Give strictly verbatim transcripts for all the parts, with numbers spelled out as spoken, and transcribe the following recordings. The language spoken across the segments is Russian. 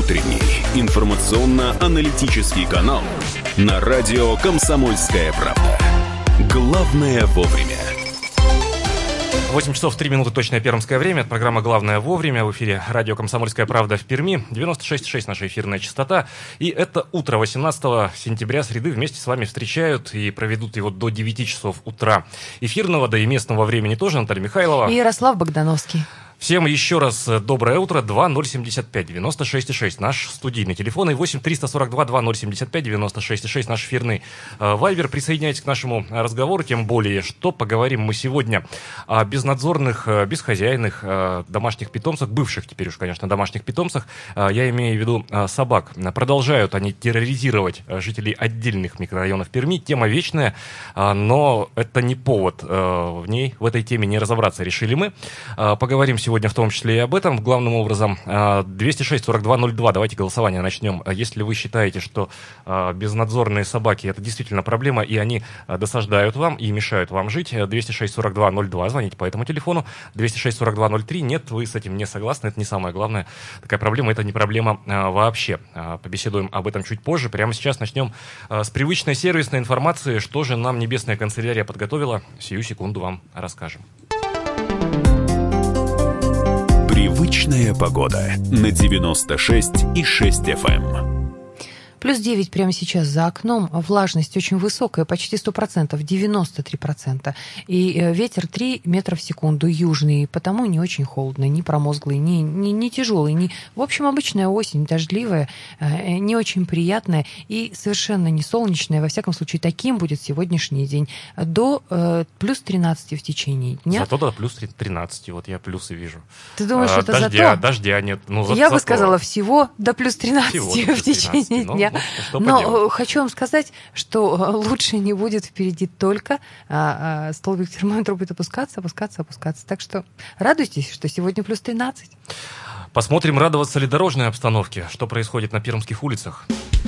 Утренний информационно-аналитический канал на радио «Комсомольская правда». Главное вовремя. восемь часов три минуты, точное пермское время. Это программа «Главное вовремя». В эфире радио «Комсомольская правда» в Перми. девяносто шесть и шесть наша эфирная частота. И это утро восемнадцатого сентября, среды. Вместе с вами встречают и проведут его до девяти часов утра эфирного, да и местного времени тоже. Наталья Михайлова. И Ярослав Богдановский. Всем еще раз доброе утро. два ноль семьдесят пять девяносто шесть и шесть наш студийный телефон. И восемь триста сорок два два ноль семьдесят пять девяносто шесть и шесть наш эфирный э, вайбер. Присоединяйтесь к нашему разговору. Тем более, что поговорим мы сегодня о безнадзорных, бесхозяйных э, домашних питомцах. Бывших теперь уж, конечно, домашних питомцах. Э, я имею в виду э, собак. Продолжают они терроризировать жителей отдельных микрорайонов Перми. Тема вечная, э, но это не повод э, в ней, в этой теме не разобраться. Решили мы. Э, поговорим сегодня Сегодня в том числе и об этом. Главным образом, двести шесть сорок два ноль два. Давайте голосование начнем. Если вы считаете, что безнадзорные собаки — это действительно проблема, и они досаждают вам и мешают вам жить, двести шесть сорок два ноль два. Звоните по этому телефону. двести шесть сорок два ноль три. Нет, вы с этим не согласны. Это не самая главная такая проблема. Это не проблема вообще. Побеседуем об этом чуть позже. Прямо сейчас начнем с привычной сервисной информации. Что же нам небесная канцелярия подготовила? Сию секунду вам расскажем. Привычная погода на девяносто шесть и шесть эф эм. Плюс девять прямо сейчас за окном, влажность очень высокая, почти сто процентов, девяносто три процента. И ветер три метра в секунду, южный, потому не очень холодный, не промозглый, не, не, не тяжелый. Не... В общем, обычная осень, дождливая, не очень приятная и совершенно не солнечная. Во всяком случае, таким будет сегодняшний день. До э, плюс тринадцати в течение дня. Зато до плюс тринадцати, вот я плюсы вижу. Ты думаешь, а, это дождя, зато? Дождя нет. Ну, за, я зато. бы сказала, всего до плюс тринадцати в течение дня. Ну, Но хочу вам сказать, что лучше не будет впереди только а, а, столбик термометра будет опускаться, опускаться, опускаться. Так что радуйтесь, что сегодня плюс тринадцать. Посмотрим, радоваться ли дорожной обстановке, что происходит на пермских улицах.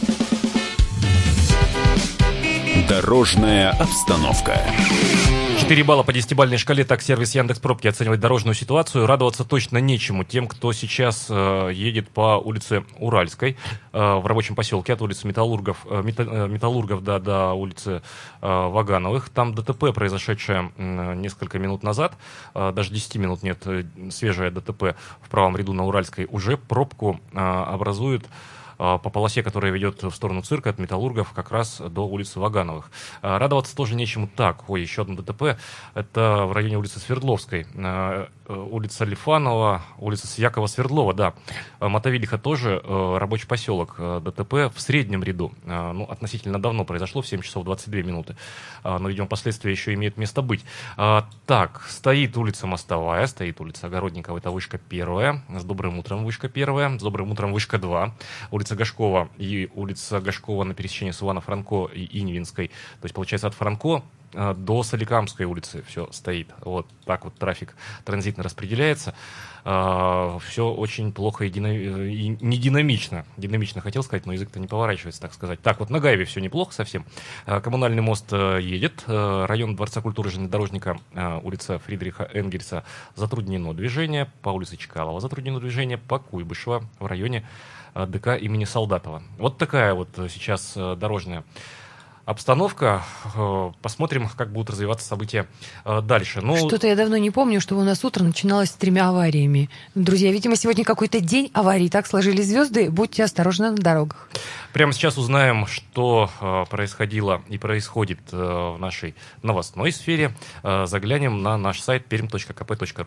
Дорожная обстановка. четыре балла по десятибалльной шкале, так сервис Яндекс.Пробки оценивает дорожную ситуацию. Радоваться точно нечему тем, кто сейчас э, едет по улице Уральской, э, в рабочем поселке от улицы Металлургов, э, мета, э, Металлургов до, до улицы э, Вагановых. Там ДТП, произошедшее э, несколько минут назад, э, даже десяти минут нет, э, свежее ДТП в правом ряду на Уральской, уже пробку э, образует по полосе, которая ведет в сторону цирка от Металлургов как раз до улицы Вагановых. Радоваться тоже нечему так. Ой, еще одно ДТП. Это в районе улицы Свердловской. Улица Лифанова, улица Якова-Свердлова, да. Мотовилиха тоже, рабочий поселок. ДТП в среднем ряду. Ну, относительно давно произошло, в семь часов двадцать две минуты. Но, видимо, последствия еще имеют место быть. Так, стоит улица Мостовая, стоит улица Огородникова, это вышка первая. С добрым утром вышка первая, с добрым утром вышка два. Улица Гашкова и улица Гашкова на пересечении с Ивано-Франко и Инвинской. То есть, получается, от Франко до Соликамской улицы все стоит. Вот так вот трафик транзитно распределяется. Все очень плохо и, дина... и не динамично. Динамично хотел сказать, но язык-то не поворачивается, так сказать. Так вот, на Гаеве все неплохо совсем. Коммунальный мост едет. Район Дворца культуры железнодорожника, улица Фридриха Энгельса, затруднено движение. По улице Чкалова затруднено движение. По Куйбышева в районе ДК имени Солдатова. Вот такая вот сейчас дорожная обстановка. Посмотрим, как будут развиваться события дальше. Ну, что-то я давно не помню, что у нас утро начиналось с тремя авариями. Друзья, видимо, сегодня какой-то день аварий. Так сложились звезды. Будьте осторожны на дорогах. Прямо сейчас узнаем, что происходило и происходит в нашей новостной сфере. Заглянем на наш сайт пермь точка ка пэ точка ру.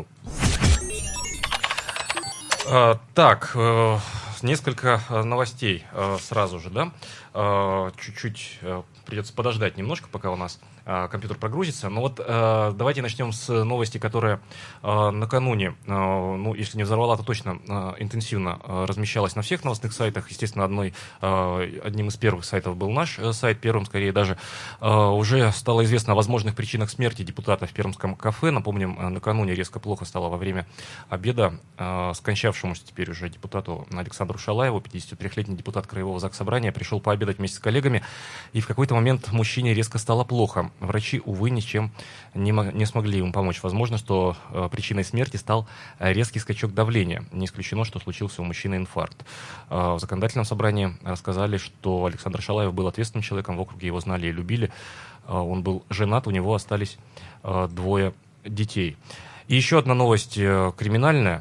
Так, несколько новостей сразу же, да. Чуть-чуть придется подождать немножко, пока у нас э, компьютер прогрузится. Но вот э, давайте начнем с новости, которая э, накануне, э, ну, если не взорвала, то точно э, интенсивно э, размещалась на всех новостных сайтах. Естественно, одной, э, одним из первых сайтов был наш э, сайт, первым скорее даже. Э, уже стало известно о возможных причинах смерти депутата в пермском кафе. Напомним, э, накануне резко плохо стало во время обеда э, скончавшемуся теперь уже депутату Александру Шалаеву. пятидесятитрёхлетний депутат Краевого заксобрания пришел пообедать вместе с коллегами, и в какой-то момент мужчине резко стало плохо. врачи, увы, ничем не, не смогли ему помочь. Возможно, что э, причиной смерти стал резкий скачок давления. Не исключено, что случился у мужчины инфаркт. Э, в законодательном собрании рассказали, что Александр Шалаев был ответственным человеком, в округе его знали и любили. Э, он был женат, у него остались э, двое детей. И еще одна новость э, криминальная.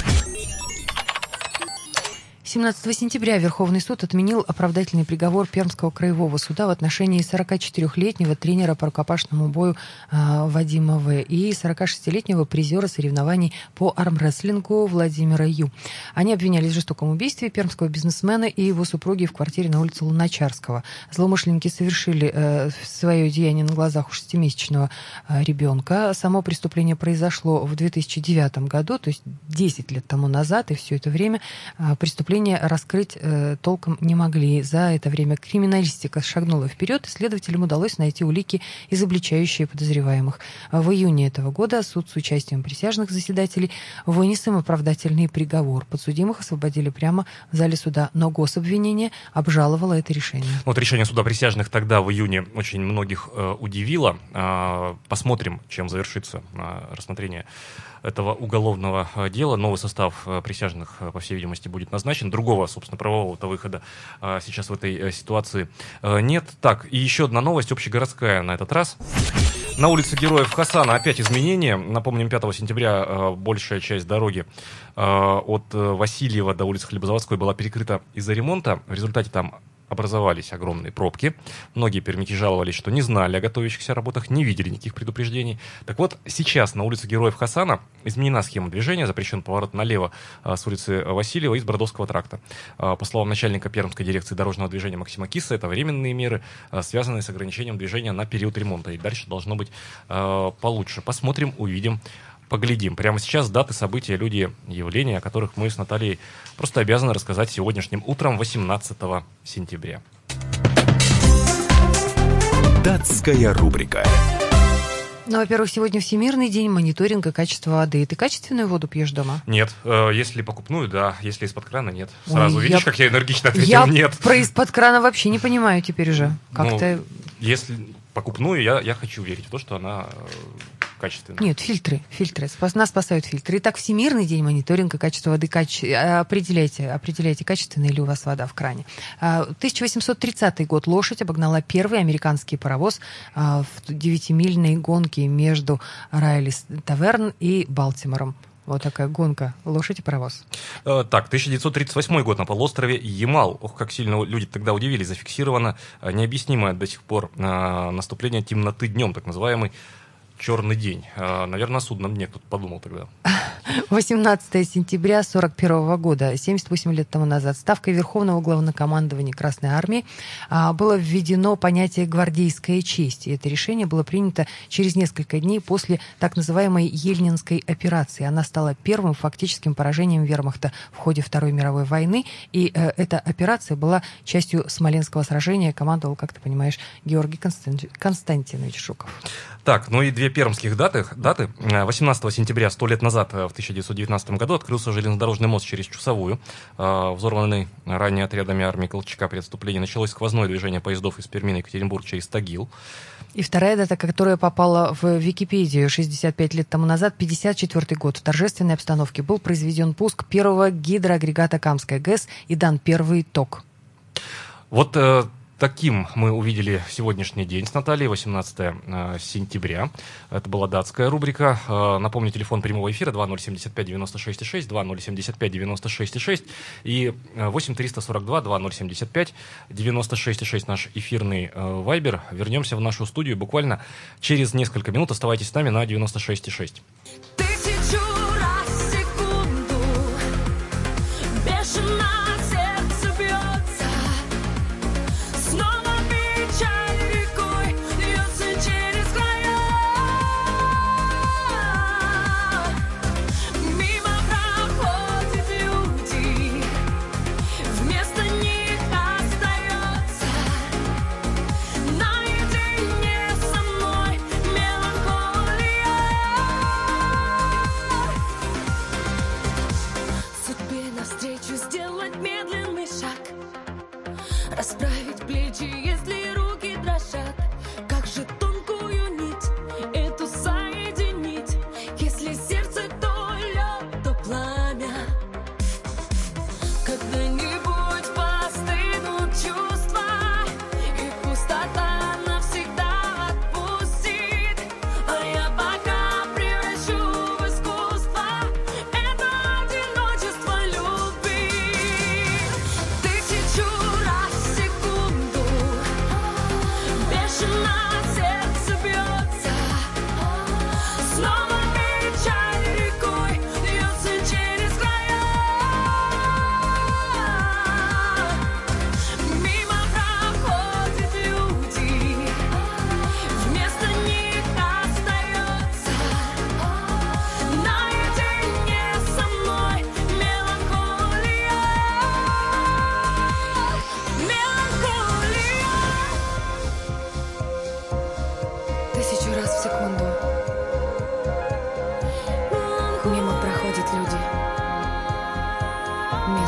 семнадцатого сентября Верховный суд отменил оправдательный приговор Пермского краевого суда в отношении сорокачетырёхлетнего тренера по рукопашному бою э, Вадима В. и сорокашестилетнего призера соревнований по армрестлингу Владимира Ю. Они обвинялись в жестоком убийстве пермского бизнесмена и его супруги в квартире на улице Луначарского. Злоумышленники совершили э, свое деяние на глазах у шестимесячного э, ребенка. Само преступление произошло в две тысячи девятом году, то есть десять лет тому назад, и все это время э, преступление раскрыть э, толком не могли. За это время криминалистика шагнула вперед, и следователям удалось найти улики, изобличающие подозреваемых. В июне этого года суд с участием присяжных заседателей вынес им оправдательный приговор. Подсудимых освободили прямо в зале суда, но гособвинение обжаловало это решение. Вот решение суда присяжных тогда, в июне, очень многих э, удивило. Э, посмотрим, чем завершится э, рассмотрение этого уголовного дела. Новый состав присяжных, по всей видимости, будет назначен. Другого, собственно, правового-то выхода сейчас в этой ситуации нет. Так, и еще одна новость, общегородская на этот раз. На улице Героев Хасана опять изменения. Напомним, пятого сентября большая часть дороги от Васильева до улицы Хлебозаводской была перекрыта из-за ремонта. В результате там образовались огромные пробки. Многие пермяки жаловались, что не знали о готовящихся работах, не видели никаких предупреждений. Так вот, сейчас на улице Героев Хасана изменена схема движения, запрещен поворот налево с улицы Васильева из Бродовского тракта. По словам начальника Пермской дирекции дорожного движения Максима Киса, это временные меры, связанные с ограничением движения на период ремонта. И дальше должно быть получше. Посмотрим, увидим, поглядим. Прямо сейчас даты, события, люди, явления, о которых мы с Натальей просто обязаны рассказать сегодняшним утром, восемнадцатого сентября. Датская рубрика. Ну, во-первых, сегодня Всемирный день мониторинга качества воды. Ты качественную воду пьешь дома? Нет. Э, если покупную, да. Если из-под крана, нет. Сразу Ой, видишь, я... как я энергично ответил я нет. Про из-под крана вообще не понимаю теперь уже. Как-то... Ну, если покупную, я, я хочу верить в то, что она качественная. Нет, фильтры. Фильтры. Спас, нас спасают фильтры. Итак, Всемирный день мониторинга качества воды. Каче... Определяйте, определяйте, качественная ли у вас вода в кране. тысяча восемьсот тридцатый год лошадь обогнала первый американский паровоз в девятимильной гонке между Райли-Таверн и Балтимором. Вот такая гонка. Лошадь и паровоз. Так, тысяча девятьсот тридцать восьмой год на полуострове Ямал. Ох, как сильно люди тогда удивились. Зафиксировано необъяснимое до сих пор наступление темноты днем, так называемый черный день. Наверное, о судном дне кто-то подумал тогда. восемнадцатого сентября сорок первого года, семьдесят восемь лет тому назад, Ставкой Верховного Главнокомандования Красной Армии было введено понятие «гвардейская честь». И это решение было принято через несколько дней после так называемой Ельнинской операции. Она стала первым фактическим поражением вермахта в ходе Второй мировой войны. И э, эта операция была частью Смоленского сражения. Командовал, как ты понимаешь, Георгий Константи... Константинович Жуков. Так, ну и две пермских даты. даты. восемнадцатого сентября, сто лет назад, в тысяча девятьсот девятнадцатом году, открылся железнодорожный мост через Чусовую. Взорванный ранее отрядами армии Колчака при отступлении началось сквозное движение поездов из Перми на Екатеринбург через Тагил. И вторая дата, которая попала в Википедию шестьдесят пять лет тому назад, пятьдесят четвёртый год. В торжественной обстановке был произведен пуск первого гидроагрегата Камская ГЭС и дан первый ток. Вот э, таким мы увидели сегодняшний день с Натальей, восемнадцатого сентября. Это была датская рубрика. Напомню, телефон прямого эфира два ноль семь пять девяносто шесть шесть, два ноль семь пять девяносто шесть шесть и восемь триста сорок два два ноль семь пять девяносто шесть шесть наш эфирный вайбер. Вернемся в нашу студию буквально через несколько минут. Оставайтесь с нами на девяносто шесть шесть. Расправить плечи, если руки дрожат. Как же тонко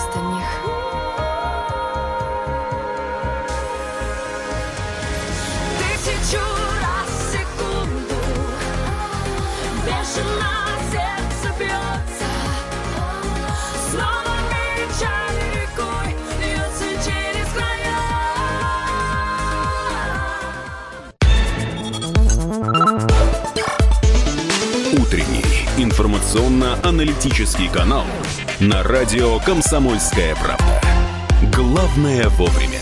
остальных. Тысячу раз в секунду бешено сердце бьется, снова печаль рекой льется через края. Утренний информационно-аналитический канал на радио «Комсомольская правда». Главное вовремя.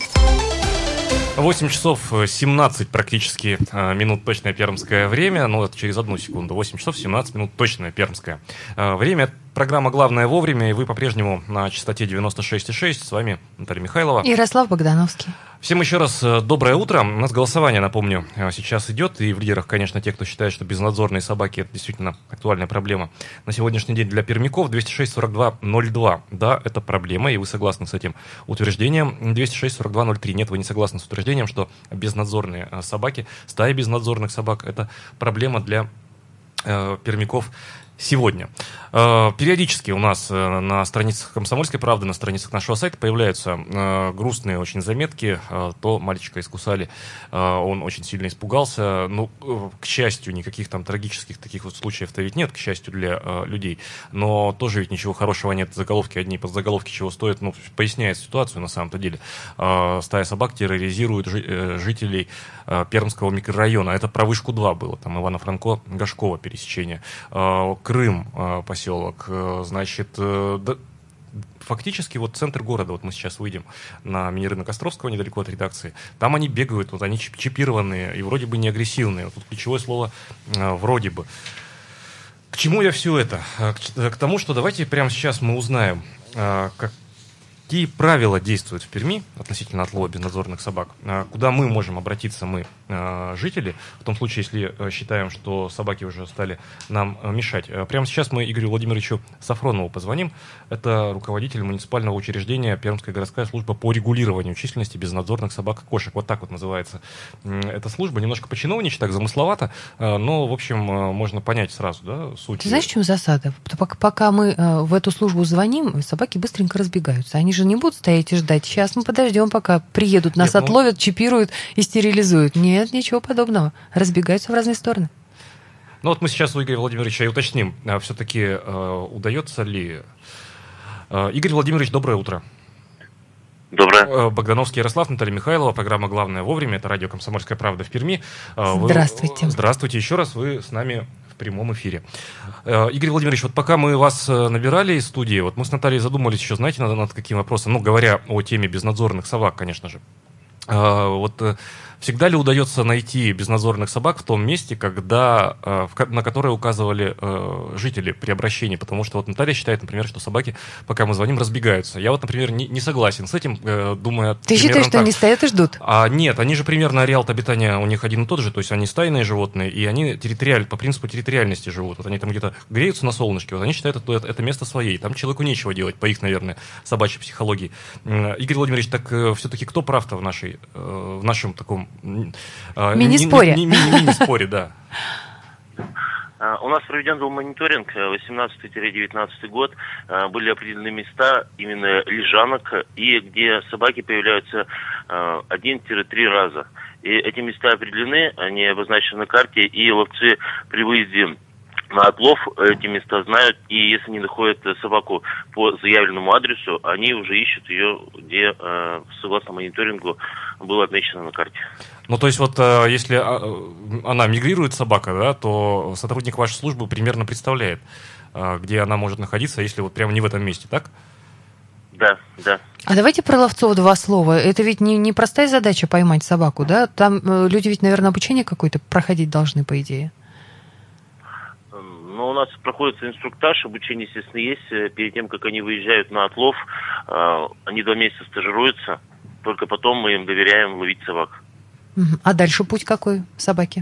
восемь часов семнадцать практически минут точное пермское время. Ну, это через одну секунду. восемь часов семнадцать минут точное пермское время. Программа «Главное вовремя», и вы по-прежнему на частоте девяносто шесть и шесть. С вами Наталья Михайлова. И Ярослав Богдановский. Всем еще раз доброе утро. У нас голосование, напомню, сейчас идет. И в лидерах, конечно, те, кто считает, что безнадзорные собаки – это действительно актуальная проблема. На сегодняшний день для пермяков двести шесть сорок два ноль два. Да, это проблема, и вы согласны с этим утверждением. двести шесть сорок два ноль три. Нет, вы не согласны с утверждением, что безнадзорные собаки, стаи безнадзорных собак – это проблема для э, пермяков сегодня. Периодически у нас на страницах «Комсомольской правды», на страницах нашего сайта появляются грустные очень заметки. То мальчика искусали, он очень сильно испугался. Ну, к счастью, никаких там трагических таких вот случаев-то ведь нет, к счастью для людей. Но тоже ведь ничего хорошего нет. Заголовки одни, подзаголовки чего стоят, ну, поясняет ситуацию на самом-то деле. Стая собак терроризирует жителей Пермского микрорайона. Это про Вышку два было, там Ивано-Франко-Гашково пересечение. Крым, поселок, значит, да, фактически вот центр города, вот мы сейчас выйдем на мини-рынок Островского, недалеко от редакции, там они бегают, вот они чипированные и вроде бы не агрессивные, вот тут ключевое слово «вроде бы». К чему я все это? К, к тому, что давайте прямо сейчас мы узнаем, как какие правила действуют в Перми относительно отлова безнадзорных собак, куда мы можем обратиться, мы, жители, в том случае, если считаем, что собаки уже стали нам мешать. Прямо сейчас мы Игорю Владимировичу Сафронову позвоним. Это руководитель муниципального учреждения Пермская городская служба по регулированию численности безнадзорных собак и кошек. Вот так вот называется эта служба. Немножко по-чиновничьи, так замысловато, но, в общем, можно понять сразу, да, суть. Ты знаешь, в чем засада? Пока мы в эту службу звоним, собаки быстренько разбегаются. Они же не будут стоять и ждать. Сейчас мы подождем, пока приедут, нас Нет, отловят, ну... чипируют и стерилизуют. Нет, ничего подобного. Разбегаются в разные стороны. Ну вот мы сейчас у Игоря Владимировича и уточним, все-таки э, удается ли... Э, Игорь Владимирович, доброе утро. Доброе. Богдановский Ярослав, Наталья Михайлова, программа «Главное вовремя». Это радио «Комсомольская правда» в Перми. Здравствуйте. Вы... Здравствуйте еще раз, вы с нами в прямом эфире. Игорь Владимирович, вот пока мы вас набирали из студии, вот мы с Натальей задумались еще, знаете, над, над каким вопросом, ну, говоря о теме безнадзорных собак, конечно же. Вот всегда ли удается найти безнадзорных собак в том месте, когда, на которое указывали жители при обращении? Потому что вот Наталья считает, например, что собаки, пока мы звоним, разбегаются. Я вот, например, не, не согласен с этим, думая... Ты считаешь, что так. Они стоят и ждут? А, нет, они же примерно ареал обитания у них один и тот же, то есть они стайные животные, и они территориаль, по принципу территориальности живут. Вот они там где-то греются на солнышке, вот они считают, что это, это место своей. Там человеку нечего делать, по их, наверное, собачьей психологии. Игорь Владимирович, так все-таки кто прав-то в нашей, в нашем таком... Мини-споре. Мини-споре, да. У нас проведен был мониторинг восемнадцатый-девятнадцатый год. Были определены места именно лежанок, и где собаки появляются один-три раза. И эти места определены, они обозначены на карте, и ловцы при выезде на отлов эти места знают, и если не находят собаку по заявленному адресу, они уже ищут ее, где, согласно мониторингу, было отмечено на карте. Ну, то есть вот если она мигрирует, собака, да, то сотрудник вашей службы примерно представляет, где она может находиться, если вот прямо не в этом месте, так? Да, да. А давайте про ловцов два слова. Это ведь не, не простая задача поймать собаку, да? Там люди ведь, наверное, обучение какое-то проходить должны, по идее. Ну, у нас проходит инструктаж, обучение, естественно, есть. Перед тем, как они выезжают на отлов, они два месяца стажируются. Только потом мы им доверяем ловить собак. А дальше путь какой собаки?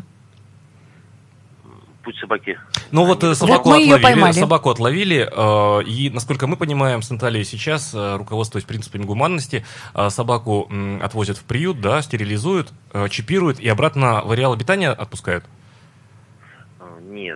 Путь собаки. Ну вот собаку вот отловили, собаку отловили, э, и, насколько мы понимаем с Натальей сейчас, э, руководствуясь принципами гуманности, э, собаку э, отвозят в приют, да, стерилизуют, э, чипируют и обратно в ареал обитания отпускают? Нет. У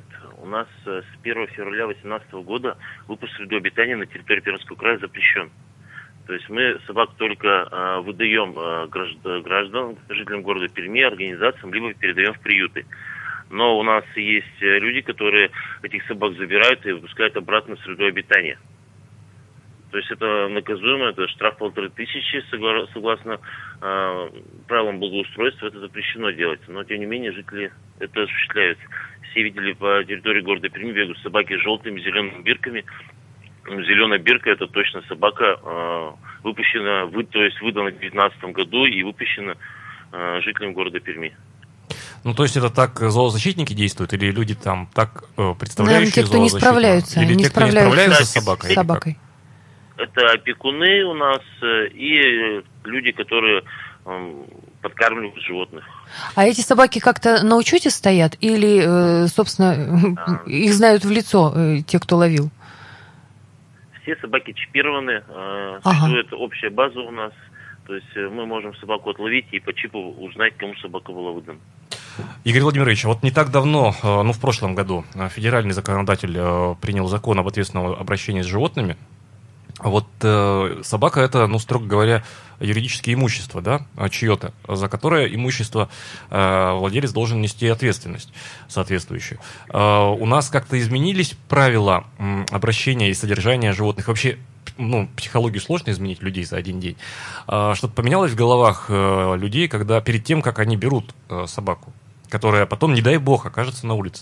нас э, с первого февраля две тысячи восемнадцатого года выпуск среды обитания на территории Пермского края запрещен. То есть мы собак только э, выдаем э, граждан, граждан, жителям города Перми, организациям, либо передаем в приюты. Но у нас есть люди, которые этих собак забирают и выпускают обратно в среду обитания. То есть это наказуемо, это штраф полторы тысячи, согласно э, правилам благоустройства, это запрещено делать. Но тем не менее жители это осуществляют. Все видели по территории города Перми бегают собаки с желтыми, зелеными бирками. Зеленая бирка — это точно собака, э, выпущена, вы, то есть выдана в две тысячи девятнадцатом году и выпущена э, жителям города Перми. Ну, то есть это так зоозащитники действуют, или люди там так э, представляющие Наверное, те, кто не зоозащиту? справляются, Или не те, кто не справляются справляются с с собакой? с собакой. Это опекуны у нас э, и люди, которые э, подкармливают животных. А эти собаки как-то на учете стоят или, э, собственно, А. их знают в лицо э, те, кто ловил? Все собаки чипированы, э, Ага. существует общая база у нас. То есть э, мы можем собаку отловить и по чипу узнать, кому собака была выдана. Игорь Владимирович, вот не так давно, э, ну, в прошлом году, э, федеральный законодатель э, принял закон об ответственном обращении с животными. Вот э, собака — это, ну, строго говоря, юридическое имущество, да, чье-то, за которое имущество э, владелец должен нести ответственность соответствующую. Э, у нас как-то изменились правила м, обращения и содержания животных? Вообще, ну, психологию сложно изменить людей за один день. Э, что-то поменялось в головах э, людей, когда перед тем, как они берут э, собаку, которая потом, не дай бог, окажется на улице?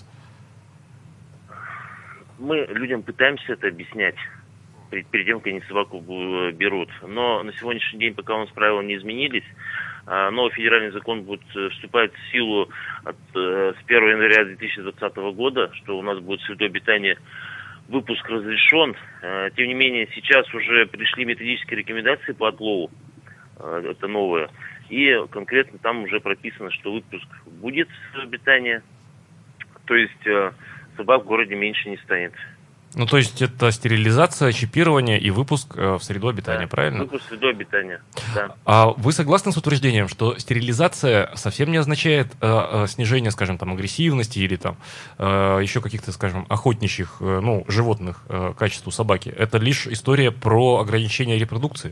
Мы людям пытаемся это объяснять перед, перед тем, как они собаку берут. Но на сегодняшний день, пока у нас правила не изменились, новый федеральный закон будет вступать в силу от, с первого января две тысячи двадцатого года, что у нас будет среду обитания выпуск разрешен. Тем не менее, сейчас уже пришли методические рекомендации по отлову. Это новое. И конкретно там уже прописано, что выпуск будет среду обитания. То есть собак в городе меньше не станет. Ну, то есть это стерилизация, чипирование и выпуск э, в среду обитания, Да, правильно? выпуск в среду обитания, да. А вы согласны с утверждением, что стерилизация совсем не означает э, э, снижение, скажем, там, агрессивности или там э, еще каких-то, скажем, охотничьих, э, ну, животных э, качеств у собаки? Это лишь история про ограничение репродукции?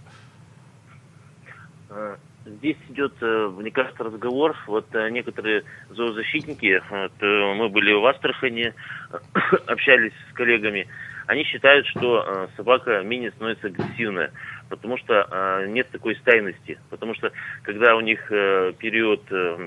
Здесь идет, мне кажется, разговор. Вот некоторые зоозащитники, вот, мы были в Астрахани, общались с коллегами, они считают, что собака менее становится агрессивная, потому что нет такой стайности. Потому что когда у них период...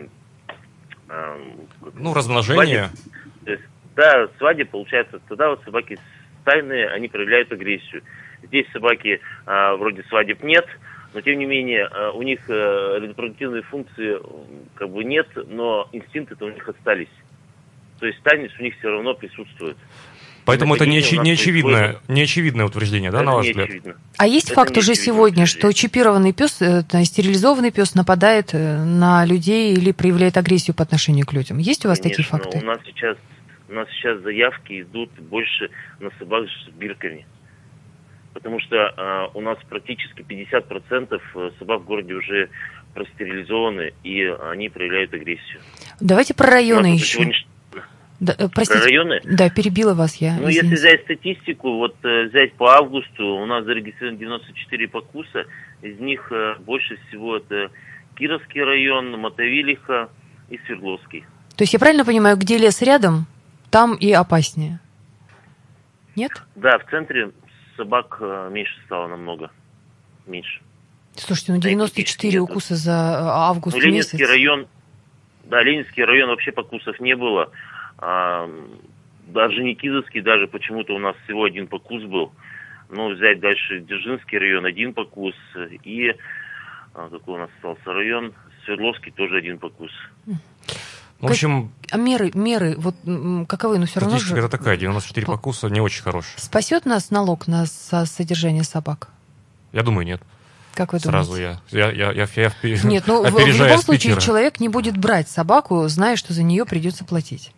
Ну, размножение. Свадеб, да, свадеб, получается, тогда вот собаки стайные, они проявляют агрессию. Здесь собаки вроде свадеб нет, но, тем не менее, у них репродуктивные функции как бы нет, но инстинкты-то у них остались. То есть стайность у них все равно присутствует. Поэтому это не, у нас не, очевидное, происходит... не очевидное утверждение, да, это на ваш не взгляд? очевидно. А есть Это факт не уже очевидно сегодня, утверждение. что чипированный пес, э, стерилизованный пес нападает э, на людей или проявляет агрессию по отношению к людям? Есть у вас Конечно, такие факты? У нас сейчас, у нас сейчас заявки идут больше на собак с бирками. Потому что э, у нас практически пятьдесят процентов собак в городе уже простерилизованы, и они проявляют агрессию. Давайте про районы У нас еще. сегодняш... Да, э, простите, Про районы? да, перебила вас я. Ну, извините. если взять статистику, вот э, взять по августу, у нас зарегистрировано девяносто четыре покуса, из них э, больше всего это Кировский район, Мотовилиха и Свердловский. То есть я правильно понимаю, где лес рядом, там и опаснее? Нет? Да, в центре собак э, меньше стало намного, меньше. Слушайте, ну девяносто четыре Нет. укуса за э, август Ну, Ленинский месяц. район, да, Ленинский район вообще покусов не было. А, даже Никитовский, даже почему-то у нас всего один покус был. Ну, взять дальше Дзержинский район, один покус. И, а, какой у нас остался район, Свердловский тоже один покус. В общем, А меры, меры, вот м, каковы, но все равно статистика же... это такая, девяносто четыре покуса не очень хорошая. Спасет нас налог на со- содержание собак? Я думаю, нет. Как вы Сразу думаете? я, я, я, я, я впе- Нет, ну в, в опережая любом с случае Питера. человек не будет брать собаку, зная, что за нее придется платить.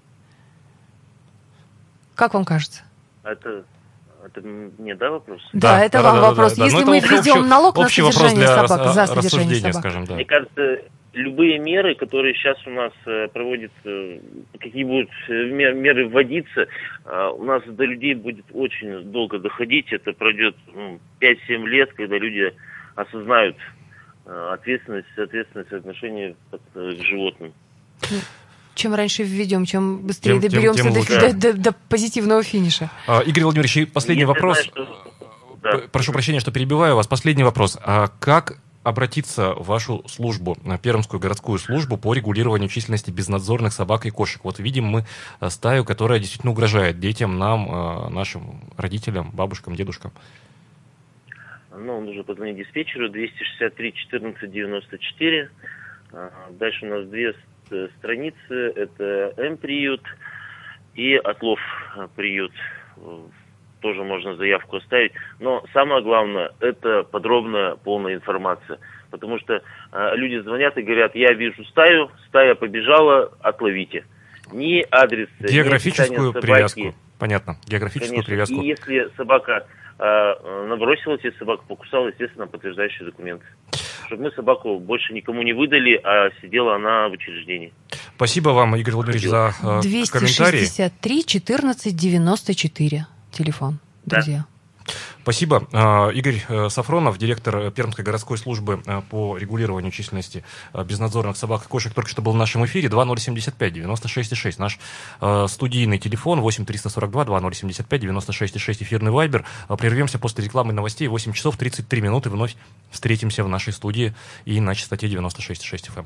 Как вам кажется? Это, это мне, да, вопрос? Да, это вам вопрос. да. Если Ну, это мы общий- введем налог на общий вопрос содержание для собак, рас- за содержание рассуждения, собак. скажем, да. Мне кажется, любые меры, которые сейчас у нас э, проводятся, какие будут э, мер- меры вводиться, э, у нас до людей будет очень долго доходить. Это пройдет ну, пять-семь лет, когда люди осознают э, ответственность, ответственность в отношении э, к животным. Чем раньше введем, чем быстрее Тем- тем- доберемся тем до, лучше. до- до- до позитивного финиша. А, Игорь Владимирович, и последний Если вопрос. знаешь, что- Да. П- Прошу прощения, что перебиваю вас. Последний вопрос. А как обратиться в вашу службу, на Пермскую городскую службу по регулированию численности безнадзорных собак и кошек? Вот видим мы э, стаю, которая действительно угрожает детям, нам, э, нашим родителям, бабушкам, дедушкам. Ну, нужно позвонить диспетчеру двести шестьдесят три четырнадцать девяносто четыре. А, Дальше у нас две с- страницы. Это М-приют и Отлов а, приют. Э, Тоже можно заявку оставить. Но самое главное, это подробная, полная информация. Потому что а, люди звонят и говорят, я вижу стаю, стая побежала, отловите. Ни адрес, ни Географическую описание привязку. собаки. Понятно. Географическую Конечно. привязку. И если собака э, набросилась, если собака покусала, естественно, подтверждающие документы. Чтобы мы собаку больше никому не выдали, а сидела она в учреждении. Спасибо вам, Игорь Владимирович, за э, двести комментарии. шестьдесят три четырнадцать девяносто четыре. Телефон, Да. друзья. Спасибо. А, Игорь э, Сафронов, директор Пермской городской службы э, по регулированию численности э, безнадзорных собак и кошек, только что был в нашем эфире. Два ноль семь пять девяносто шесть шесть. Наш э, студийный телефон восемь триста сорок два два ноль семь пять девяносто шесть шесть. Эфирный вайбер. Э, Прервемся после рекламы и новостей. восемь часов тридцать три минуты. Вновь встретимся в нашей студии и на частоте девяносто шесть и шесть эф эм.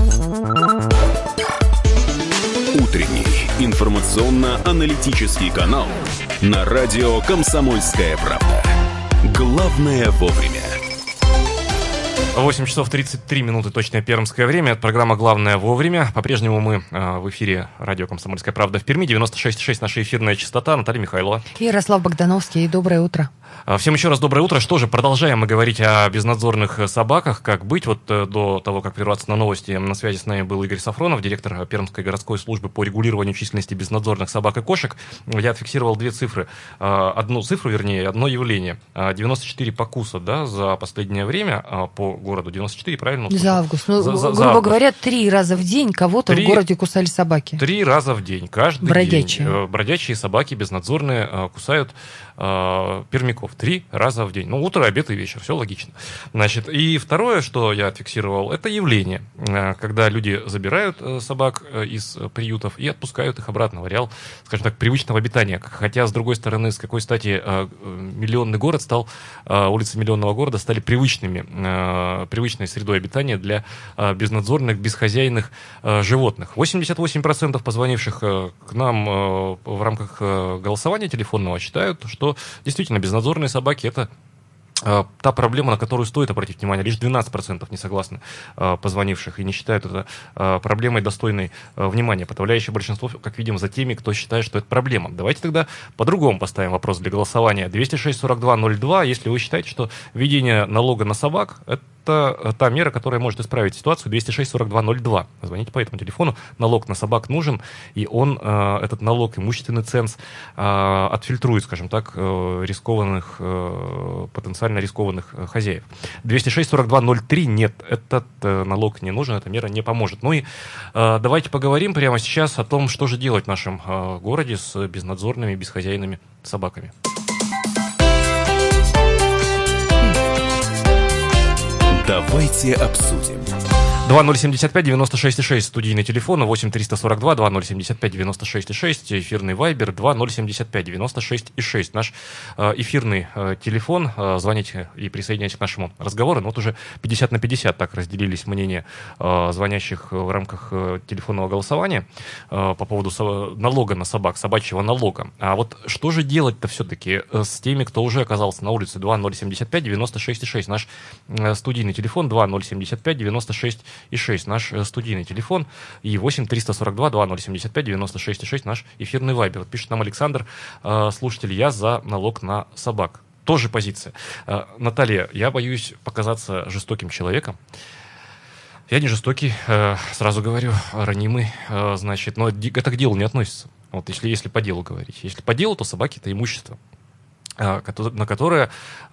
Утренний информационно-аналитический канал на радио «Комсомольская правда». Главное вовремя. восемь часов тридцать три минуты, точное пермское время. Это программа «Главное вовремя». По-прежнему мы э, в эфире радио «Комсомольская правда» в Перми. девяносто шесть и шесть наша эфирная частота. Наталья Михайлова. Ярослав Богдановский. Доброе утро. А, Всем еще раз доброе утро. Что же, продолжаем мы говорить о безнадзорных собаках. Как быть? Вот э, до того, как прерваться на новости, на связи с нами был Игорь Сафронов, директор Пермской городской службы по регулированию численности безнадзорных собак и кошек. Я отфиксировал две цифры. А, Одну цифру, вернее, одно явление. А, девяносто четыре покуса, да, за последнее время а, по городу. девяносто четыре, правильно? За август. Ну, За- за- грубо за август. говоря, три раза в день кого-то Три- в городе кусали собаки. Три раза в день, каждый Бродячие. день. Э, Бродячие собаки безнадзорные э, кусают э, пермяков. Три раза в день. Ну, утро, обед и вечер. Все логично. Значит, и второе, что я отфиксировал, это явление. Э, Когда люди забирают э, собак э, из э, приютов и отпускают их обратно в ареал, скажем так, привычного обитания. Хотя, с другой стороны, с какой стати э, э, миллионный город стал, э, улицы миллионного города стали привычными, э, привычной средой обитания для э, безнадзорных, бесхозяйных э, животных. восемьдесят восемь процентов позвонивших э, к нам э, в рамках э, голосования телефонного считают, что действительно безнадзорные собаки — это э, та проблема, на которую стоит обратить внимание. Лишь двенадцать процентов не согласны э, позвонивших и не считают это э, проблемой, достойной э, внимания. Подавляющее большинство, как видим, за теми, кто считает, что это проблема. Давайте тогда по-другому поставим вопрос для голосования. двести шесть сорок два ноль два, если вы считаете, что введение налога на собак — это Это та мера, которая может исправить ситуацию. двести шесть сорок два ноль два. Звоните по этому телефону. Налог на собак нужен, и он, э, этот налог, имущественный ценз, э, отфильтрует, скажем так, э, рискованных, э, потенциально рискованных э, хозяев. двести шесть сорок два ноль три. Нет, этот э, налог не нужен, эта мера не поможет. Ну и э, давайте поговорим прямо сейчас о том, что же делать в нашем э, городе с безнадзорными, бесхозяйными собаками. Давайте обсудим. два ноль семь пять девяносто шесть шесть, студийный телефон, восемь триста сорок два два ноль семь пять девяносто шесть шесть, эфирный вайбер два ноль семь пять девяносто шесть шесть. Наш э, эфирный э, телефон. Э, звоните и присоединяйтесь к нашему разговору. Ну, вот уже пятьдесят на пятьдесят так разделились мнения э, звонящих в рамках э, телефонного голосования э, по поводу со- налога на собак, собачьего налога. А вот что же делать-то все-таки э, с теми, кто уже оказался на улице? два ноль семь пять девяносто шесть шесть. Наш э, студийный телефон два ноль семь пять девяносто шесть и шесть, наш э, студийный телефон, и восемь триста сорок два два ноль семь пять девяносто шесть шесть, наш эфирный вайбер. Вот пишет нам Александр, э, слушатель, я за налог на собак. Тоже позиция. Э, Наталья, я боюсь показаться жестоким человеком. Я не жестокий, э, сразу говорю, ранимый, э, значит, но это к делу не относится. Вот если, если по делу говорить. Если по делу, то собаки — это имущество. на которое,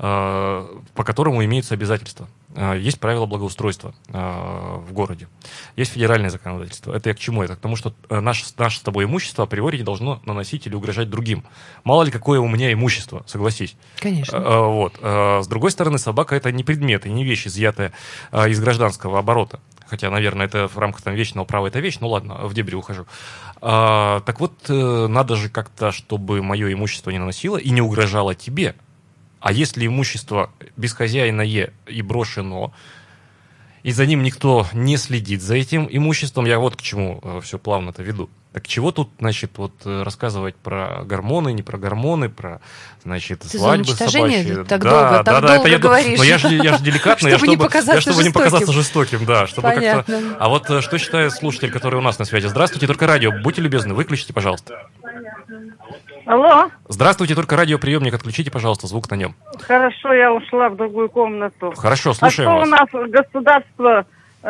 по которому имеются обязательства. Есть правила благоустройства в городе, есть федеральное законодательство. Это я к чему? Это к тому, что наше, наше с тобой имущество априори не должно наносить или угрожать другим. Мало ли какое у меня имущество, согласись. Конечно. Вот. С другой стороны, собака — это не предмет и не вещь, изъятая из гражданского оборота. Хотя, наверное, это в рамках там, вечного права это вещь, ну ладно, в дебри ухожу. А, так вот, надо же как-то, чтобы мое имущество не наносило и не угрожало тебе. А если имущество без хозяина и брошено, и за ним никто не следит, за этим имуществом, я вот к чему все плавно-то веду. Так чего тут, значит, вот рассказывать про гормоны, не про гормоны, про, значит, Ты свадьбы собачьи? Так да, долго, да, так да, долго это я, говоришь. но я же, я же деликатно, я Чтобы не чтобы, показаться я, чтобы не жестоким. показаться жестоким, да, чтобы как-то... Понятно. А вот что считает слушатель, который у нас на связи? Здравствуйте, только радио, будьте любезны, выключите, пожалуйста. Алло, Здравствуйте, только радиоприемник отключите, пожалуйста, звук на нем. хорошо, я ушла в другую комнату. Хорошо, А слушаем что у вас. нас государство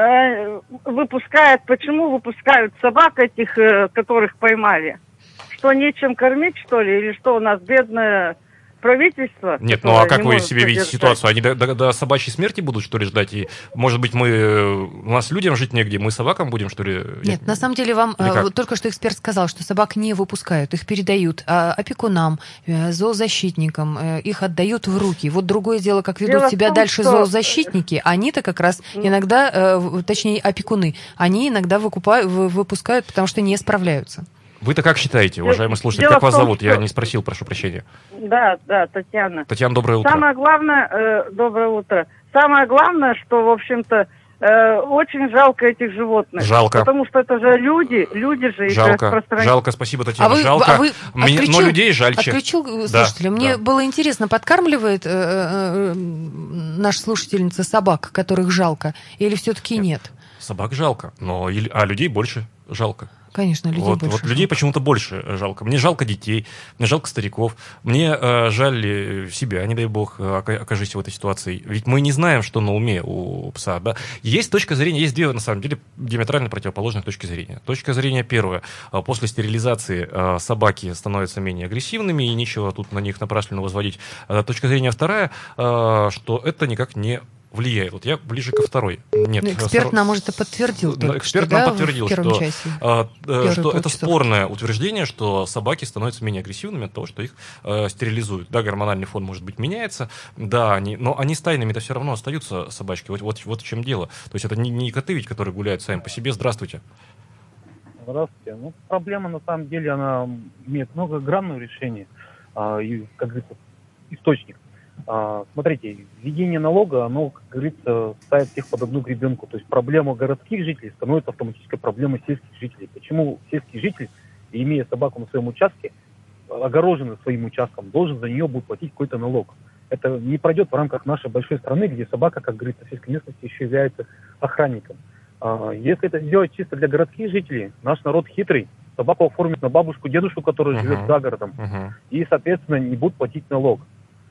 э, выпускает, почему выпускают собак этих, э, которых поймали? Что, нечем кормить, что ли? Или что, у нас бедное правительство? Нет, ну а которое как не вы может себе видите содержать? ситуацию? Они до, до- до собачьей смерти будут, что ли, ждать? И, может быть, мы... У нас людям жить негде, мы собакам будем, что ли? Нет, на самом деле вам Или э, как? вот только что эксперт сказал, что собак не выпускают, их передают а, опекунам, э, зоозащитникам, э, их отдают в руки. Вот другое дело, как ведут Дело в себя том, дальше что- зоозащитники, они-то как раз иногда, э, в- точнее опекуны, они иногда выкупают, вы- выпускают, потому что не справляются. Вы-то как считаете, уважаемый слушатель? Дело Как в вас том, зовут? Я что- не спросил, прошу прощения. Да, да, Татьяна. Татьяна, доброе утро. Самое главное, э, доброе утро. Самое главное, что, в общем-то, э, очень жалко этих животных. Жалко. Потому что это же люди, люди же их Жалко, распространяют. жалко, спасибо, Татьяна, А вы, жалко. а вы Мне- отключил, но людей жальче. отключил э, Да, слушателя. Мне да. было интересно, подкармливает э, э, э, наша слушательница собак, которых жалко, или все-таки нет? Собак жалко, но и- а людей больше жалко. Конечно, людей вот, больше. вот людей почему-то больше жалко. Мне жалко детей, мне жалко стариков, мне э, жаль э, себя, не дай бог, э, ока- окажись в этой ситуации. Ведь мы не знаем, что на уме у пса. Да? Есть точка зрения, есть две, на самом деле, диаметрально противоположных точки зрения. Точка зрения первая. э, После стерилизации э, собаки становятся менее агрессивными, и нечего тут на них напрасленно возводить. Э, Точка зрения вторая, э, что это никак не влияет. Вот я ближе ко второй. Нет, Ну, эксперт сор- нам, может, и подтвердил Да, только эксперт что, нам да, подтвердил, в первом что, часе. а, э, Первые что это полчаса. спорное утверждение, что собаки становятся менее агрессивными от того, что их э, стерилизуют. Да, гормональный фон, может быть, меняется, да, они, но они стайными-то все равно остаются, собачки. Вот, вот, вот в чем дело. То есть это не, не коты ведь, которые гуляют сами по себе. Здравствуйте. Здравствуйте. Ну, проблема, на самом деле, она имеет многогранное решение. А, и, как говорится, источник. А, смотрите, введение налога, оно, как говорится, ставит всех под одну гребенку. То есть проблема городских жителей становится автоматической проблемой сельских жителей. Почему сельский житель, имея собаку на своем участке, огороженный своим участком, должен за нее будет платить какой-то налог? Это не пройдет в рамках нашей большой страны, где собака, как говорится, в сельской местности еще является охранником. А, Если это сделать чисто для городских жителей, наш народ хитрый, собаку оформит на бабушку, дедушку, который Мгм. живет за городом, Мгм. и, соответственно, не будут платить налог.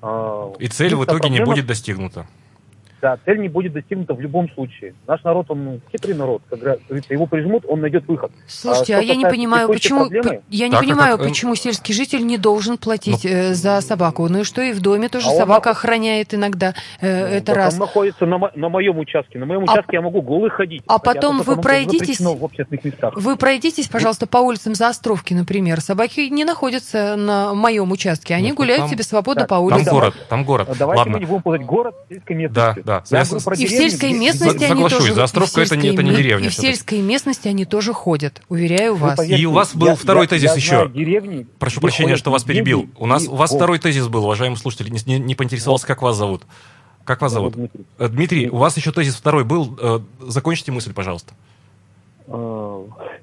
А, И цель в единственная итоге не проблема- будет достигнута. Да, цель не будет достигнута в любом случае. Наш народ, он ну, хитрый народ, как говорится, его прижмут, он найдет выход. Слушайте, А а что я не касается понимаю, текущей почему проблемы- я не Так, а понимаю, как, э, почему сельский житель не должен платить э, за собаку. Ну и что, и в доме тоже А он собака на- охраняет иногда. Э, это Так раз. Он находится на, мо- на моем участке. На моем А- участке я могу голый ходить. а хотя потом это вы потому, что пройдитесь- запрещено в общественных местах. Вы пройдитесь, пожалуйста, по улицам Заостровки, например. Собаки не находятся на моем участке. Они Ну, гуляют там- себе свободно Так, по Там улицам. давай- город, там город. А Давайте Ладно. мы не будем путать город с сельской местностью. Да, да. Я Я говорю с- про И в деревню, сельской где- местности они Соглашусь, тоже... Заостровка и в это не- это не сельской ме- деревня И в всё-таки. сельской местности они тоже ходят, уверяю Вы вас. поверьте, И у вас был я- второй я- тезис я еще. знаю деревни, Прошу где прощения, ходят что вас перебил. медведи У нас и у вас волки. второй тезис был, уважаемый слушатель. Не, не- не поинтересовался, как вас зовут. Как вас зовут? Дмитрий. Э, Дмитрий, у вас еще тезис второй был. Э, Закончите мысль, пожалуйста. А,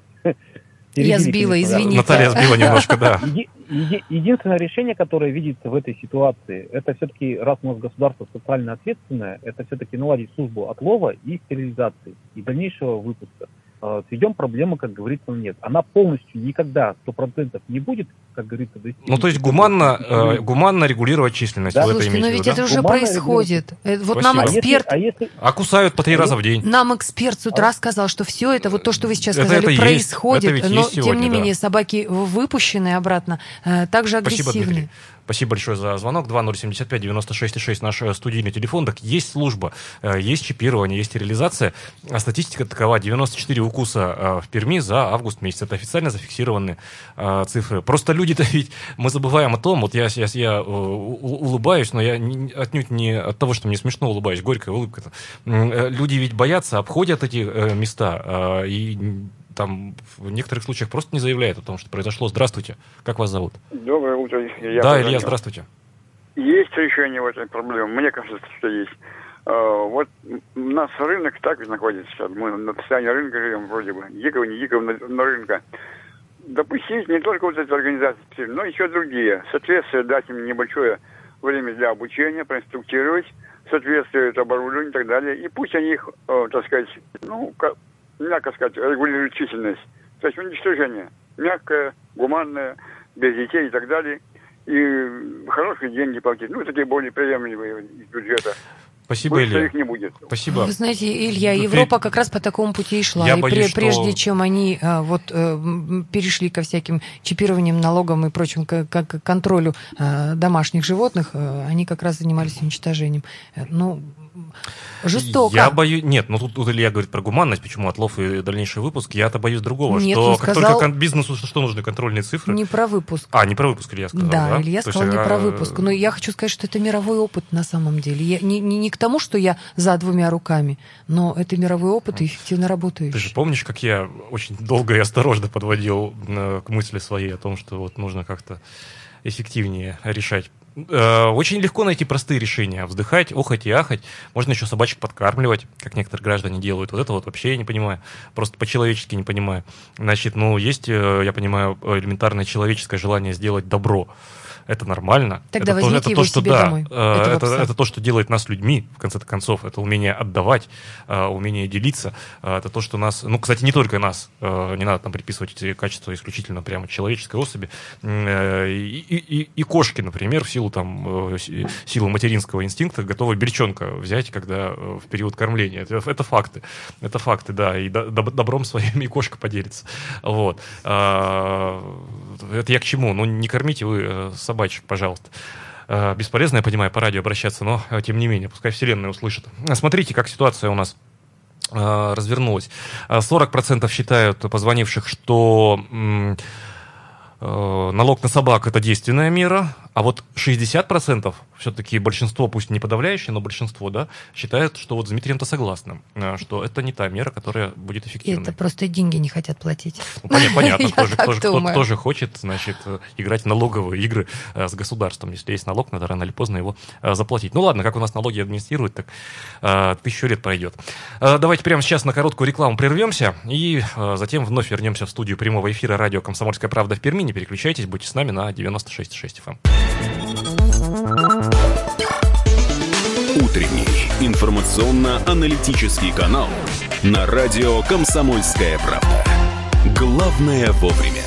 Я перебили, сбила, конечно, да. извините. Наталья сбила немножко, да. Еди- еди- Единственное решение, которое видится в этой ситуации, это все-таки, раз у нас государство социально ответственное, это все-таки наладить службу отлова и стерилизации, и дальнейшего выпуска. Э, Сведем проблему, как говорится, на нет. Она полностью никогда, сто процентов не будет, как говорится, достигнута. Ну, то есть гуманно, э, гуманно регулировать численность. Да. Вы это Слушайте, но имеете в ведь виду, это да? уже Гуманно происходит. Э, Вот Спасибо. нам А если- эксперт... а если- А кусают по три раза в день. Нам эксперт с утра сказал, что все это, вот то, что вы сейчас Это- сказали, это есть. происходит, Это ведь но есть тем сегодня, не да. менее собаки выпущенные обратно э, также Спасибо, агрессивны. Дмитрий. Спасибо большое за звонок. два ноль семь пять девяносто шесть шесть наш э, студийный телефон. Так есть служба, э, есть чипирование, есть стерилизация. А статистика такова: девяносто четыре укуса э, в Перми за август месяц. Это официально зафиксированные э, цифры. Просто люди-то ведь, мы забываем о том, вот я, я, я э, улыбаюсь, но я не, отнюдь не от того, что мне смешно улыбаюсь, горькая улыбка. Э, люди ведь боятся, обходят эти э, места э, и там в некоторых случаях просто не заявляют о том, что произошло. Здравствуйте. Как вас зовут? Доброе утро. Я да, позвонил. Илья, здравствуйте. Есть решение в этой проблеме? Мне кажется, что есть. А, вот у нас рынок так и находится сейчас. Мы на состоянии рынка живем вроде бы. Дикого, не дикого, на, на рынка. Допустить не только вот эти организации, но еще другие. Соответственно, дать им небольшое время для обучения, проинструктировать, соответствует оборудованию и так далее. И пусть они их, э, так сказать, ну, как, мягко сказать, регулируют численность. То есть уничтожение. Мягкое, гуманное, без детей и так далее. И хорошие деньги платить. Ну, такие более приемлемые из бюджета. Спасибо, больше Илья. их не будет. Спасибо. Вы знаете, Илья, Ты- Европа как раз по такому пути и шла. Я и боюсь, пре- что- прежде чем они а, вот э, м, перешли ко всяким чипированиям, налогам и прочим, к, к- к контролю а, домашних животных, а, они как раз занимались уничтожением. Э, Ну, жестоко. Я боюсь... Нет, ну тут, тут Илья говорит про гуманность, почему отлов и дальнейший выпуск. Я-то боюсь другого, Нет, что он как сказал- только кон- бизнесу что нужны контрольные цифры... Не про выпуск. А, не про выпуск Илья сказал, да? Да, Илья То сказал есть, не а, про выпуск. Но я хочу сказать, что это мировой опыт на самом деле. Я, не, не, не к тому, что я за двумя руками, но это мировой опыт и эффективно работающий. Ты же помнишь, как я очень долго и осторожно подводил э, к мысли своей о том, что вот нужно как-то эффективнее решать. Э, Очень легко найти простые решения. Вздыхать, охать и ахать. Можно еще собачек подкармливать, как некоторые граждане делают. Вот это вот вообще я не понимаю. Просто по-человечески не понимаю. Значит, ну, есть, э, я понимаю, элементарное человеческое желание сделать добро. Это нормально. Тогда это возьмите то, это его то, что, себе да, домой, э, этого это, пса. это то, что делает нас людьми, в конце концов. Это умение отдавать, э, умение делиться. Э, Это то, что нас... Ну, кстати, не только нас. э, Не надо там приписывать эти качества исключительно прямо человеческой особи. Э, И, и- и- и кошки, например, в силу, там, э, си- силы материнского инстинкта готовы берчонка взять, когда э, в период кормления. Это, это факты. Это факты, да. И до- доб- добром своим и кошка поделится. Вот. А, Это я к чему? Ну, не кормите вы э, собачек, пожалуйста. Э, Бесполезно, я понимаю, по радио обращаться, но э, тем не менее, пускай вселенная услышит. А Смотрите, как ситуация у нас э, развернулась. Э, сорок процентов считают позвонивших, что м, э, налог на собак – это действенная мера, а вот шестьдесят процентов все-таки большинство, пусть не подавляющее, но большинство, да, считают, что вот с Дмитрием-то согласны, э, что это не та мера, которая будет И эффективной. это просто деньги не хотят платить. Ну, понятно, понятно. Я Кто же, так кто же- кто- думаю. кто же хочет, значит, э, играть в налоговые игры э, с государством. Если есть налог, надо рано или поздно его э, заплатить. Ну ладно, как у нас налоги администрируют, так э, тысячу лет пройдет. Э, Давайте прямо сейчас на короткую рекламу прервемся и э, затем вновь вернемся в студию прямого эфира радио «Комсомольская правда» в Перми. Не переключайтесь, будьте с нами на девяносто шесть и шесть эф эм. Утренний информационно-аналитический канал на радио «Комсомольская правда». Главное вовремя.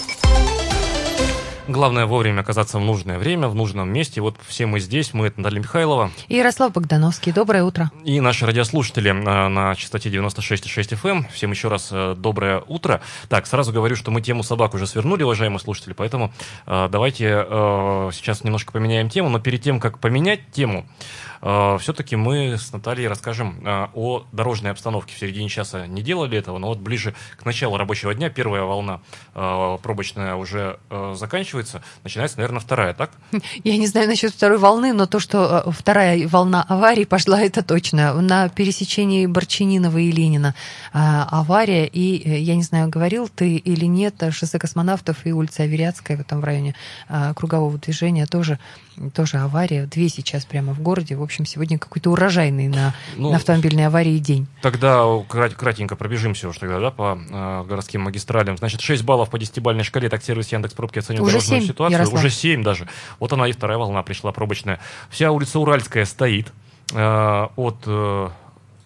Главное вовремя оказаться в нужное время, в нужном месте. Вот все мы здесь, мы, это Наталья Михайлова. И Ярослав Богдановский. Доброе утро. И наши радиослушатели на, на частоте девяносто шесть и шесть эф эм. Всем еще раз э, доброе утро. Так, сразу говорю, что мы тему собак уже свернули, уважаемые слушатели, поэтому э, давайте э, сейчас немножко поменяем тему. Но перед тем, как поменять тему, э, все-таки мы с Натальей расскажем э, о дорожной обстановке. В середине часа не делали этого, но вот ближе к началу рабочего дня первая волна э, пробочная уже э, заканчивается. Начинается, наверное, вторая, так? Я не знаю насчет второй волны, но то, что э, вторая волна аварий пошла, это точно. На пересечении Борчининова и Ленина э, авария, и, э, я не знаю, говорил ты или нет, шоссе Космонавтов и улица Аверятская, вот там в районе э, кругового движения тоже, тоже авария. Две сейчас прямо в городе. В общем, сегодня какой-то урожайный на, Ну, на автомобильной аварии день. Тогда крат- кратенько пробежимся уж тогда, да, по э, городским магистралям. Значит, шесть баллов по десятибалльной шкале, так сервис Яндекс.Пробки оценивает Уже дорожную семь, ситуацию. Ярослав. Уже семь даже. Вот она и вторая волна пришла пробочная. Вся улица Уральская стоит э, от... э,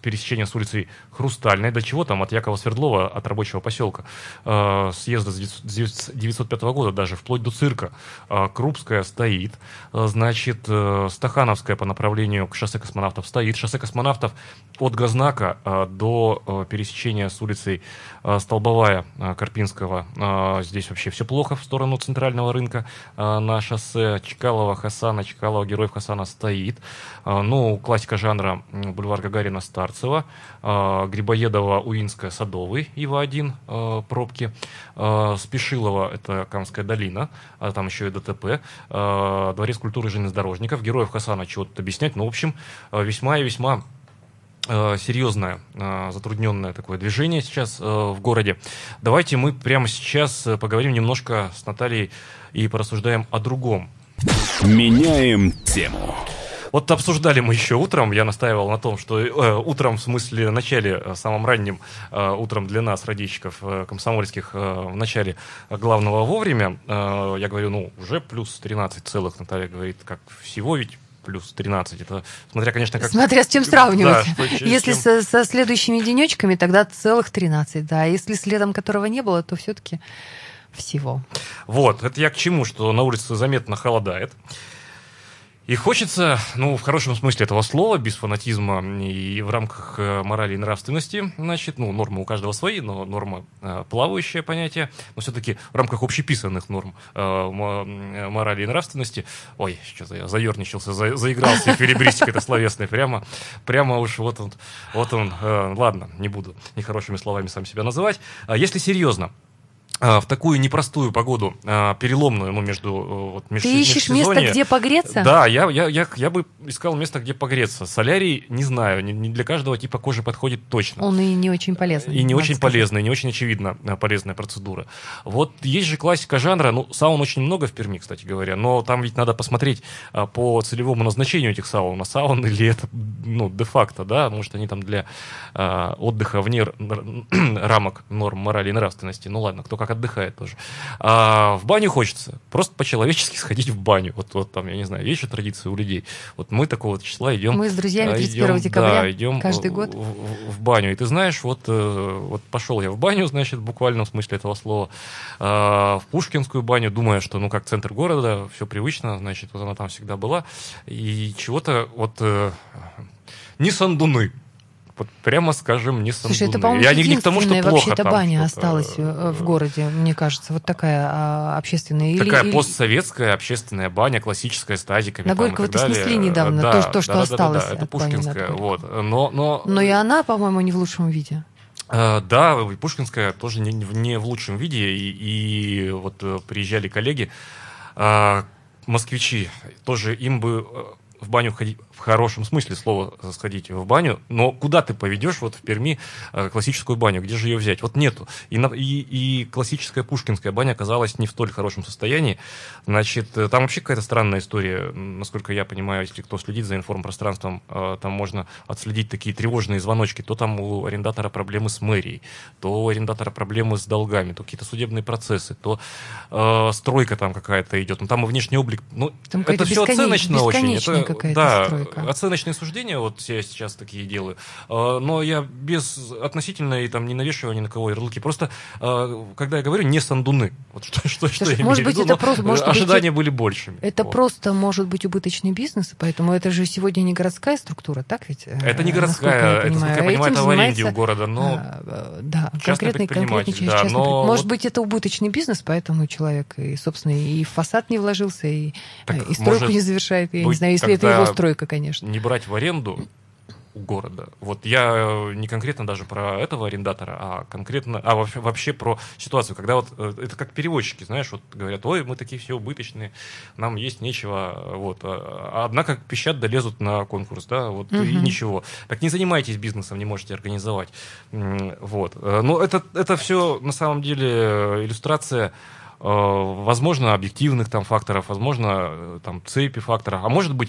пересечения с улицей Хрустальной, до чего там, от Якова Свердлова, от рабочего поселка, э, съезда с девятьсот пятого года даже, вплоть до цирка. Э, Крупская стоит, э, значит, э, Стахановская по направлению к шоссе космонавтов стоит, шоссе космонавтов от Газнака э, до э, пересечения с улицей э, Столбовая э, Карпинского, э, здесь вообще все плохо в сторону центрального рынка э, на шоссе Чкалова, Хасана, Чкалова, Героев Хасана стоит. Э, ну, классика жанра, бульвар Гагарина, Старцева, э, Грибоедова, Уинская, Садовый, Ива один, э, пробки, э, Спешилова, это Камская долина, а там еще и ДТП, э, Дворец культуры железнодорожников, Героев Хасана, чего тут объяснять, ну, в общем, э, весьма и весьма э, серьезное, э, затрудненное такое движение сейчас э, в городе. Давайте мы прямо сейчас поговорим немножко с Натальей и порассуждаем о другом. Меняем тему. Вот обсуждали мы еще утром, я настаивал на том, что э, утром, в смысле, в начале, э, самым ранним э, утром для нас, радищиков э, комсомольских, э, в начале главного вовремя, э, я говорю, ну, уже плюс тринадцать целых, Наталья говорит, как всего ведь плюс тринадцать, это смотря, конечно, как... Смотря с чем сравнивать. Да, что, если чем... со, со следующими денечками, тогда целых тринадцать, да. Если следом которого не было, то все-таки всего. Вот, это я к чему, что на улице заметно холодает. И хочется, ну, в хорошем смысле этого слова, без фанатизма и в рамках э, морали и нравственности, значит, ну, нормы у каждого свои, но норма э, плавающее понятие, но все-таки в рамках общеписанных норм э, морали и нравственности, ой, что-то я заерничался, за, заигрался, эквилибристик это словесный, прямо, прямо уж вот он, вот он, э, ладно, не буду нехорошими словами сам себя называть. А если серьезно, в такую непростую погоду, переломную, ну, между... Вот, Ты ищешь место, где погреться? Да, я, я, я, я бы искал место, где погреться. Солярий, не знаю, не, не для каждого типа кожи подходит точно. Он и не очень полезный. И не очень сказать. полезная, и не очень очевидно полезная процедура. Вот есть же классика жанра, ну, саун очень много в Перми, кстати говоря, но там ведь надо посмотреть по целевому назначению этих саун, а саун или это, ну, де-факто, да, может, они там для а, отдыха вне рамок норм морали и нравственности. Ну, ладно, кто как отдыхает тоже. А в баню хочется. Просто по-человечески сходить в баню. Вот, вот там, я не знаю, есть же традиция у людей. Вот мы такого числа идем... Мы с друзьями тридцать первого идем, декабря да, идем каждый в, год. В, в, в баню. И ты знаешь, вот, вот пошел я в баню, значит, в буквальном смысле этого слова, в Пушкинскую баню, думая, что, ну, как центр города, все привычно, значит, вот она там всегда была. И чего-то вот не сандуны. Вот прямо скажем, не сандуны. Слушай, это, по-моему, я не, не к тому, что плохо вообще-то там баня что-то. осталась в городе, мне кажется, вот такая а, общественная. Такая или, постсоветская общественная баня, классическая, с тазиками. На Горького-то снесли недавно, да, то, то, что да, осталось да, да, да, это от бани Пушкинская, над вот. Но, но... Но и она, по-моему, не в лучшем виде. Uh, да, и Пушкинская тоже не, не в лучшем виде, и, и вот uh, приезжали коллеги, uh, москвичи, тоже им бы uh, в баню ходить, в хорошем смысле слова сходить в баню, но куда ты поведешь вот в Перми uh, классическую баню, где же ее взять? Вот нету. И, на, и, и классическая пушкинская баня оказалась не в столь хорошем состоянии. Значит, там вообще какая-то странная история, насколько я понимаю, если кто следит за информпространством, uh, там можно отследить такие тревожные звоночки. То там у арендатора проблемы с мэрией, то у арендатора проблемы с долгами, то какие-то судебные процессы, то uh, стройка там какая-то идет. Ну, там и внешний облик. Ну, там это все оценочно очень. Это, да, стройка. Оценочные суждения, вот я сейчас такие делаю. Но я без относительно и там не навешиваю ни на кого ярлыки. Просто, когда я говорю, не сандуны. Вот что, что, что я может имею быть, в виду, это просто, может ожидания быть, были большими. Это вот. Просто может быть убыточный бизнес, поэтому это же сегодня не городская структура, так ведь? Это не городская, это, насколько я понимаю, это в аренде у города, но а, да, частный конкретный, предприниматель. конкретный Да, частный но Может вот... быть, это убыточный бизнес, поэтому человек, и, собственно, и в фасад не вложился, и, так, и стройку не завершает. Я не знаю, если это его стройка, конечно. Не брать в аренду у города. Вот я не конкретно даже про этого арендатора, а конкретно, а вообще, вообще про ситуацию, когда вот это как перевозчики, знаешь, вот говорят, ой, мы такие все убыточные, нам есть нечего, вот, а однако пищат да лезут на конкурс, да, вот, угу. И ничего. Так не занимайтесь бизнесом, не можете организовать. Вот. Но это, это все на самом деле иллюстрация, возможно, объективных там факторов, возможно, там цепи факторов, а может быть,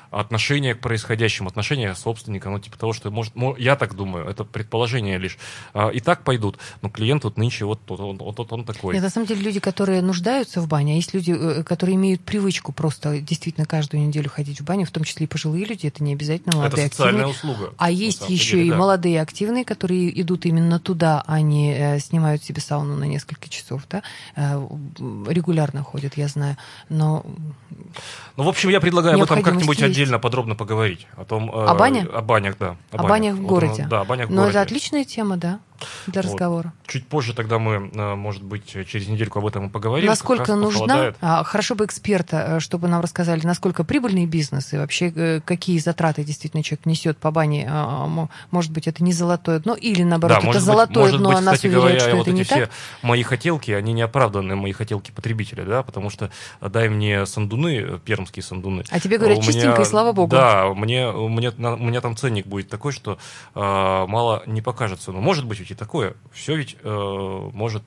отношение к происходящему, отношение собственника, ну, типа того, что, может, я так думаю, это предположение лишь, и так пойдут, но клиент вот нынче вот, вот, вот, вот, вот он такой. Нет, на самом деле люди, которые нуждаются в бане, а есть люди, которые имеют привычку просто действительно каждую неделю ходить в баню, в том числе и пожилые люди, это не обязательно молодые, это социальная активные. услуга. А есть еще деле, и да. молодые активные, которые идут именно туда, они э, снимают себе сауну на несколько часов, да, э, регулярно ходят, я знаю, но... Ну, в общем, я предлагаю об этом как-нибудь есть. отдельно подробно поговорить. О том, О бане? О банях, да. О, о банях в городе. Вот, да, о банях в но городе. это отличная тема, да, для вот. разговора. Чуть позже тогда мы, может быть, через недельку об этом и поговорим. Насколько нужна, а, хорошо бы эксперта, чтобы нам рассказали, насколько прибыльный бизнес и вообще какие затраты действительно человек несет по бане. А, может быть, это не золотое дно, или наоборот, да, это может золотое быть, дно, может а быть, нас кстати уверяют, говоря, что вот это эти не все так. мои хотелки, они неоправданные, мои хотелки потребителя, да, потому что дай мне сандуны, пермские сандуны. А тебе говорят у чистенько, меня, и слава богу. Да, мне, мне, у меня там ценник будет такой, что э, мало не покажется. Но может быть ведь и такое. Все ведь э, может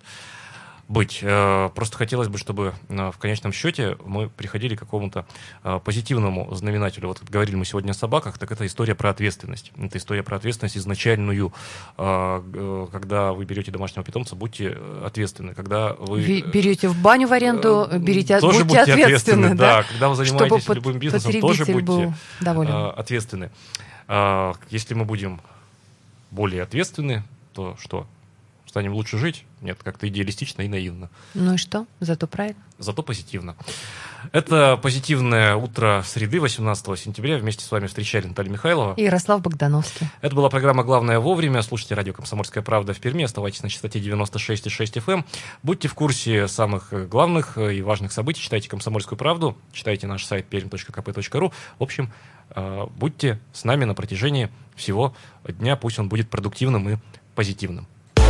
быть. Э, просто хотелось бы, чтобы э, в конечном счете мы приходили к какому-то э, позитивному знаменателю. Вот говорили мы сегодня о собаках, так это история про ответственность. Это история про ответственность изначальную. Э, э, когда вы берете домашнего питомца, будьте ответственны. Когда вы берете в баню в аренду, берите, тоже будьте, будьте ответственны. ответственны, да? Да, когда вы занимаетесь Чтобы любым бизнесом, тоже будьте доволен. ответственны. А, если мы будем более ответственны, то что? Станем лучше жить? Нет, как-то идеалистично и наивно. Ну и что? Зато правильно. Зато позитивно. Это позитивное утро среды, восемнадцатого сентября. Вместе с вами встречали Наталья Михайлова и Ярослав Богдановский. Это была программа «Главное вовремя». Слушайте радио «Комсомольская правда» в Перми. Оставайтесь на частоте девяносто шесть и шесть эф эм. Будьте в курсе самых главных и важных событий. Читайте «Комсомольскую правду». Читайте наш сайт пермь точка ка пэ точка ру. В общем, будьте с нами на протяжении всего дня. Пусть он будет продуктивным и позитивным.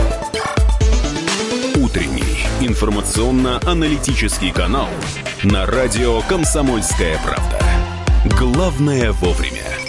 Утренний информационно-аналитический канал на радио «Комсомольская правда». Главное вовремя.